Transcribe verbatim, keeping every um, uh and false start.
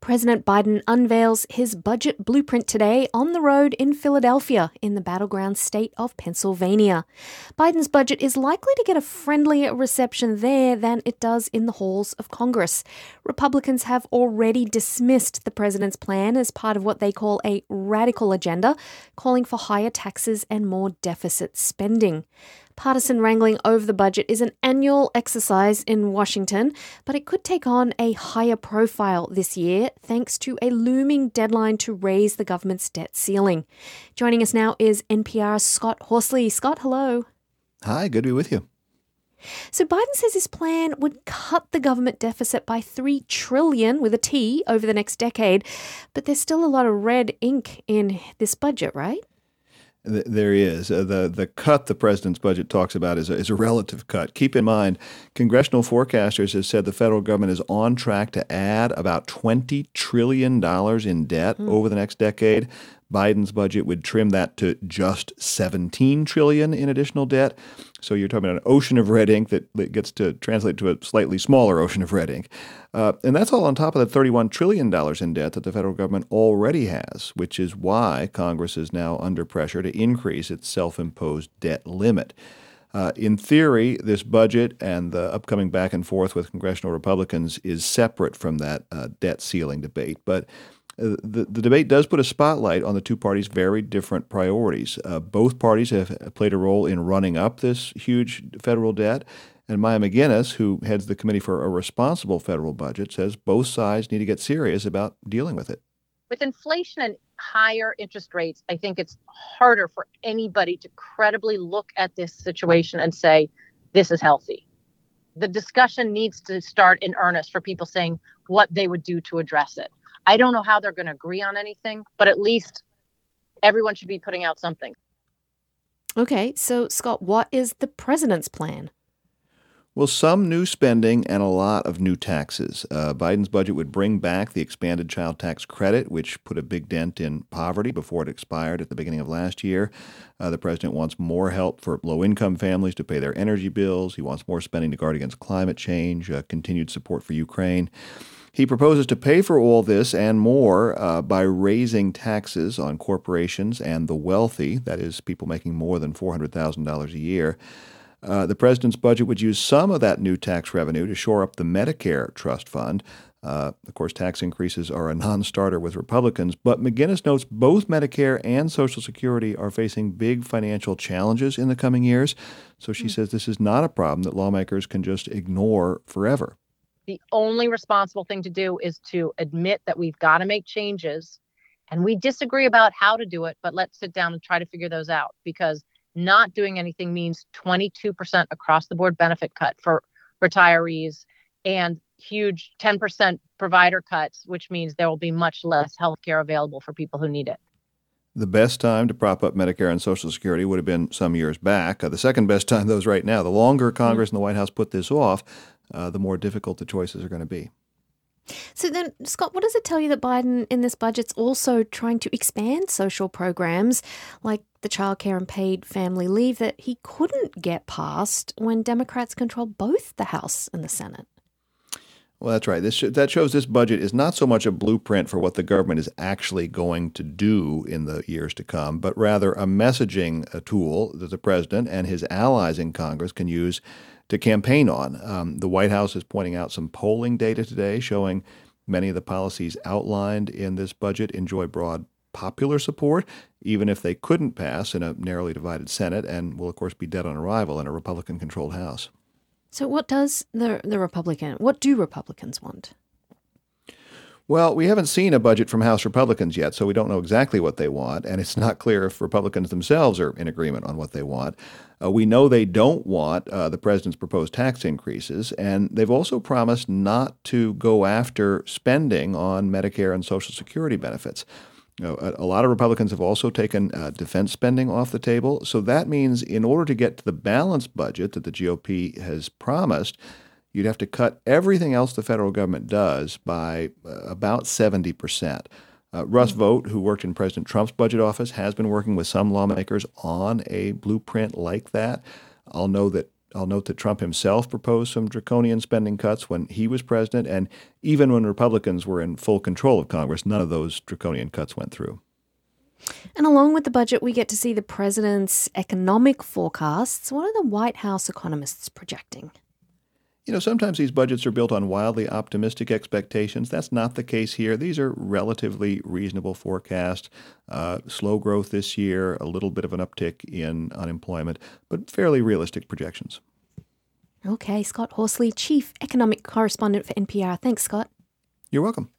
President Biden unveils his budget blueprint today on the road in Philadelphia in the battleground state of Pennsylvania. Biden's budget is likely to get a friendlier reception there than it does in the halls of Congress. Republicans have already dismissed the president's plan as part of what they call a radical agenda, calling for higher taxes and more deficit spending. Partisan wrangling over the budget is an annual exercise in Washington, but it could take on a higher profile this year thanks to a looming deadline to raise the government's debt ceiling. Joining us now is N P R's Scott Horsley. Scott, hello. Hi, good to be with you. So Biden says his plan would cut the government deficit by three trillion dollars with a T over the next decade, but there's still a lot of red ink in this budget, right? There is. Uh, the the cut the president's budget talks about is a, is a relative cut. Keep in mind, congressional forecasters have said the federal government is on track to add about twenty trillion dollars in debt mm. over the next decade. Biden's budget would trim that to just seventeen trillion dollars in additional debt. So you're talking about an ocean of red ink that gets to translate to a slightly smaller ocean of red ink. Uh, and that's all on top of the thirty-one trillion dollars in debt that the federal government already has, which is why Congress is now under pressure to increase its self-imposed debt limit. Uh, in theory, this budget and the upcoming back and forth with congressional Republicans is separate from that uh, debt ceiling debate. But The, the debate does put a spotlight on the two parties' very different priorities. Uh, both parties have played a role in running up this huge federal debt. And Maya McGuinness, who heads the Committee for a Responsible Federal Budget, says both sides need to get serious about dealing with it. With inflation and higher interest rates, I think it's harder for anybody to credibly look at this situation and say, this is healthy. The discussion needs to start in earnest for people saying what they would do to address it. I don't know how they're going to agree on anything, but at least everyone should be putting out something. Okay, so Scott, what is the president's plan? Well, some new spending and a lot of new taxes. Uh, Biden's budget would bring back the expanded child tax credit, which put a big dent in poverty before it expired at the beginning of last year. Uh, the president wants more help for low-income families to pay their energy bills. He wants more spending to guard against climate change, uh, continued support for Ukraine. He proposes to pay for all this and more uh, by raising taxes on corporations and the wealthy, that is, people making more than four hundred thousand dollars a year. Uh, the president's budget would use some of that new tax revenue to shore up the Medicare trust fund. Uh, of course, tax increases are a non-starter with Republicans, but McGuinness notes both Medicare and Social Security are facing big financial challenges in the coming years. So she mm. says this is not a problem that lawmakers can just ignore forever. The only responsible thing to do is to admit that we've got to make changes, and we disagree about how to do it, but let's sit down and try to figure those out, because not doing anything means twenty-two percent across the board benefit cut for retirees and huge ten percent provider cuts, which means there will be much less health care available for people who need it. The best time to prop up Medicare and Social Security would have been some years back. Uh, the second best time, though, is right now. The longer Congress mm-hmm. and the White House put this off, uh, the more difficult the choices are going to be. So then, Scott, what does it tell you that Biden in this budget's also trying to expand social programs like the childcare and paid family leave that he couldn't get passed when Democrats control both the House and the Senate? Well, that's right. This sh- that shows this budget is not so much a blueprint for what the government is actually going to do in the years to come, but rather a messaging a tool that the president and his allies in Congress can use to campaign on. Um, the White House is pointing out some polling data today showing many of the policies outlined in this budget enjoy broad popular support, even if they couldn't pass in a narrowly divided Senate and will, of course, be dead on arrival in a Republican-controlled House. So what does the the Republican, what do Republicans want? Well, we haven't seen a budget from House Republicans yet, so we don't know exactly what they want, and it's not clear if Republicans themselves are in agreement on what they want. Uh, we know they don't want uh, the president's proposed tax increases, and they've also promised not to go after spending on Medicare and Social Security benefits. You know, a, a lot of Republicans have also taken uh, defense spending off the table, so that means in order to get to the balanced budget that the G O P has promised, you'd have to cut everything else the federal government does by uh, about seventy percent. Uh, Russ Vought, who worked in President Trump's budget office, has been working with some lawmakers on a blueprint like that. I'll know that I'll note that Trump himself proposed some draconian spending cuts when he was president, and even when Republicans were in full control of Congress, none of those draconian cuts went through. And along with the budget, we get to see the president's economic forecasts. What are the White House economists projecting? You know, sometimes these budgets are built on wildly optimistic expectations. That's not the case here. These are relatively reasonable forecasts. Uh, slow growth this year, a little bit of an uptick in unemployment, but fairly realistic projections. Okay, Scott Horsley, Chief Economic Correspondent for N P R. Thanks, Scott. You're welcome.